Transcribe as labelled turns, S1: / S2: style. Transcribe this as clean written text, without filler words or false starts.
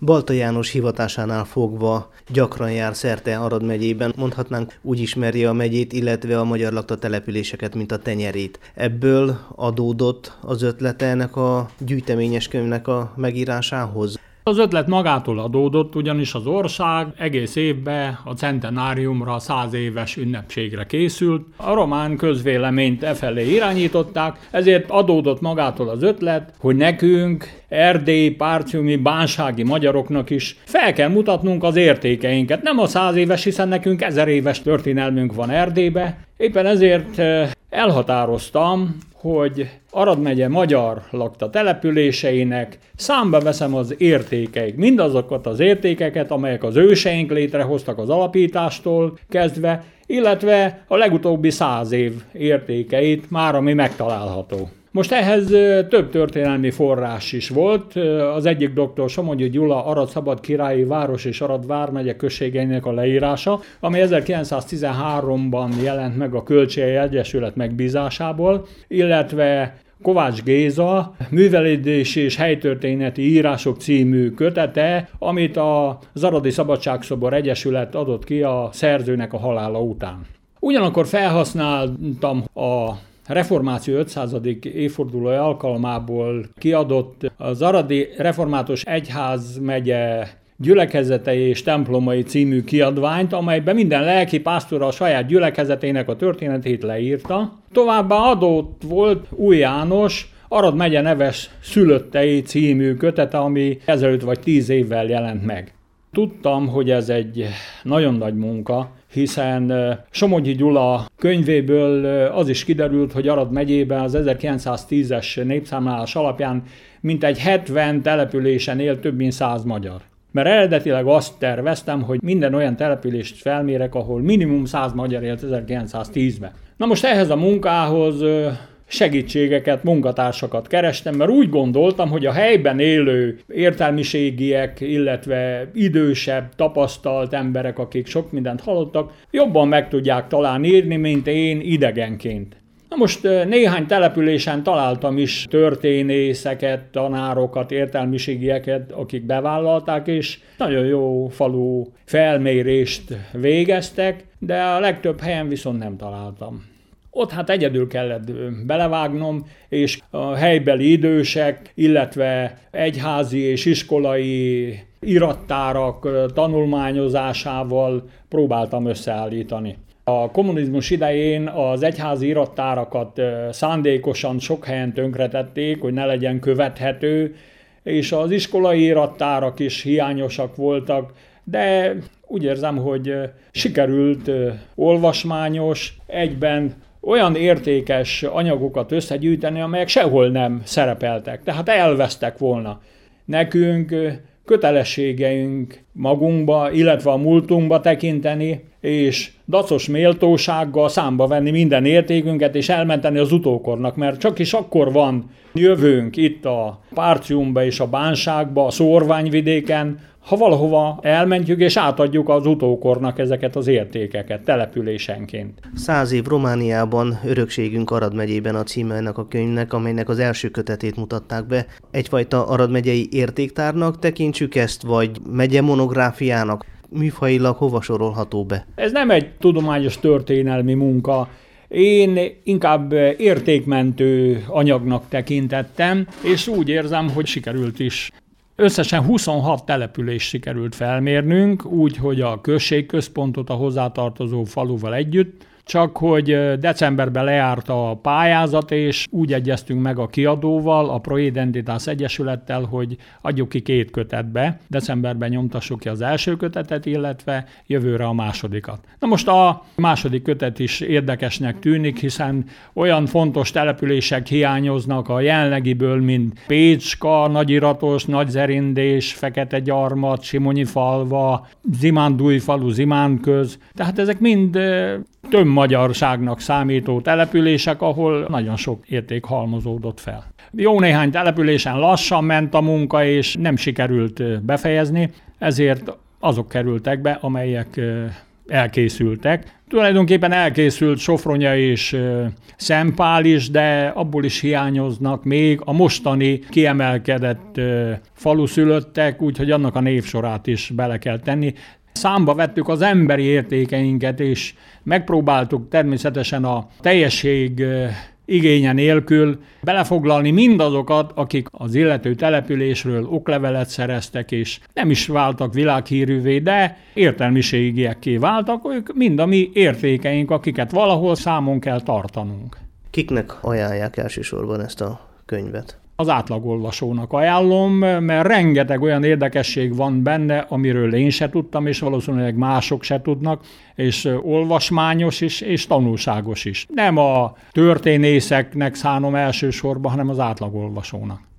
S1: Balta János hivatásánál fogva gyakran jár szerte Arad megyében, mondhatnánk úgy ismeri a megyét, illetve a magyar lakta településeket, mint a tenyerét. Ebből adódott az ötlete ennek a gyűjteményes könyvnek a megírásához?
S2: Az ötlet magától adódott, ugyanis az ország egész évben a centenáriumra, 100 éves ünnepségre készült. A román közvéleményt efelé irányították, ezért adódott magától az ötlet, hogy nekünk, erdélyi, párciumi, bánsági magyaroknak is fel kell mutatnunk az értékeinket. Nem a 100 éves, hiszen nekünk 1000 éves történelmünk van Erdélybe. Éppen ezért elhatároztam, hogy Arad megye magyar lakta településeinek számba veszem az értékeik. Mindazokat az értékeket, amelyek az őseink létrehoztak az alapítástól kezdve, illetve a legutóbbi 100 év értékeit már, ami megtalálható. Most ehhez több történelmi forrás is volt. Az egyik dr. Somogyi Gyula Arad szabadkirályi város és Arad vármegye községeinek a leírása, ami 1913-ban jelent meg a Kölcsei Egyesület megbízásából, illetve Kovács Géza Művelődési és helytörténeti írások című kötete, amit az Aradi Szabadságszobor Egyesület adott ki a szerzőnek a halála után. Ugyanakkor felhasználtam a Reformáció 500. évfordulója alkalmából kiadott az Aradi Református Egyházmegye gyülekezetei és templomai című kiadványt, amelyben minden lelki pásztor a saját gyülekezetének a történetét leírta. Továbbá adott volt Új János Arad megye neves szülöttei című kötete, ami ezelőtt vagy 10 évvel jelent meg. Tudtam, hogy ez egy nagyon nagy munka, hiszen Somogyi Gyula könyvéből az is kiderült, hogy Arad megyében az 1910-es népszámlálás alapján mintegy 70 településen él több mint 100 magyar. Mert eredetileg azt terveztem, hogy minden olyan települést felmérek, ahol minimum 100 magyar élt 1910-ben. Na most ehhez a munkához segítségeket, munkatársakat kerestem, mert úgy gondoltam, hogy a helyben élő értelmiségiek, illetve idősebb, tapasztalt emberek, akik sok mindent hallottak, jobban meg tudják talán írni, mint én idegenként. Na most néhány településen találtam is történészeket, tanárokat, értelmiségieket, akik bevállalták, és nagyon jó falu felmérést végeztek, de a legtöbb helyen viszont nem találtam. Ott hát egyedül kellett belevágnom, és a helybeli idősek, illetve egyházi és iskolai irattárak tanulmányozásával próbáltam összeállítani. A kommunizmus idején az egyházi irattárakat szándékosan sok helyen tönkretették, hogy ne legyen követhető, és az iskolai irattárak is hiányosak voltak, de úgy érzem, hogy sikerült olvasmányos, egyben olyan értékes anyagokat összegyűjteni, amelyek sehol nem szerepeltek, tehát elvesztek volna. Nekünk kötelességeink magunkba, illetve a múltunkba tekinteni, és dacos méltósággal számba venni minden értékünket, és elmenteni az utókornak, mert csak is akkor van jövőnk itt a Párciumba és a Bánságba, a Szórványvidéken, ha valahova elmentjük és átadjuk az utókornak ezeket az értékeket településenként.
S1: 100 év Romániában, örökségünk Arad megyében a címe ennek a könyvnek, amelynek az első kötetét mutatták be. Egyfajta Arad megyei értéktárnak tekintsük ezt, vagy megye monográfiának? Műfajilag hova sorolható be?
S2: Ez nem egy tudományos történelmi munka. Én inkább értékmentő anyagnak tekintettem, és úgy érzem, hogy sikerült is. Összesen 26 települést sikerült felmérnünk, úgy, hogy a községközpontot a hozzátartozó faluval együtt, csak hogy decemberben lejárt a pályázat, és úgy egyeztünk meg a kiadóval, a Pro Identitas Egyesülettel, hogy adjuk ki 2 kötetbe. Decemberben nyomtassuk ki az első kötetet, illetve jövőre a másodikat. Na most a második kötet is érdekesnek tűnik, hiszen olyan fontos települések hiányoznak a jelenlegiből, mint Pécska, Nagyiratos, Nagyzerindés, Fekete-Gyarmat, Simonyifalva, Zimándújfalu, Zimánköz. Tehát ezek mind többmagyarságnak számító települések, ahol nagyon sok érték halmozódott fel. Jó néhány településen lassan ment a munka, és nem sikerült befejezni, ezért azok kerültek be, amelyek elkészültek. Tulajdonképpen elkészült Sofronya és Szempál is, de abból is hiányoznak még a mostani kiemelkedett faluszülöttek, úgyhogy annak a névsorát is bele kell tenni. Számba vettük az emberi értékeinket, és megpróbáltuk természetesen a teljesség igénye nélkül belefoglalni mindazokat, akik az illető településről oklevelet szereztek, és nem is váltak világhírűvé, de értelmiségiekké váltak, ők mind a mi értékeink, akiket valahol számon kell tartanunk.
S1: Kiknek ajánlják elsősorban ezt a könyvet?
S2: Az átlagolvasónak ajánlom, mert rengeteg olyan érdekesség van benne, amiről én se tudtam, és valószínűleg mások se tudnak, és olvasmányos is, és tanulságos is. Nem a történészeknek szánom elsősorban, hanem az átlagolvasónak.